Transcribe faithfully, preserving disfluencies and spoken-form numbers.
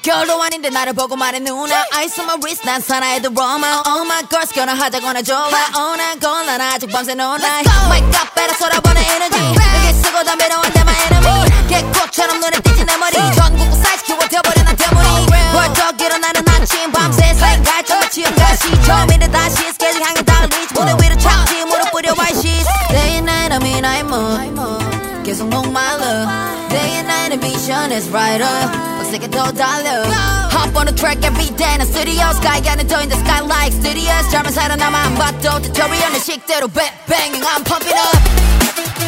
별로 아닌데 나를 보고 말해 누나 Ice on my wrist 난 사나이 the Roma All my girls gonna 하자거나 좋아 Oh 난 골라 나 아직 밤새 노나 My God better 쏟아보내 에너지 여기 쓰고 담배로 한대 my enemy 개꽃처럼 눈에 띄지 내 머리 전국구 사이즈 키워버려 난 대머리 벌떡 일어나는 아침 밤새 생각 정말 치운 가시 처음이래 다시 스케줄 향해 달리지 무대 위로 착지 무릎 뿌려 white sheets Day and night I'm in I'm on 계속 목말라 Day and night ambition is brighter 빡세게 더 달려 Hop on the track every day 난 studio sky 안에 더 in the sky like studios 젊은 살아남아 안 봐도 tutorial 내 식대로 bang banging I'm pumping up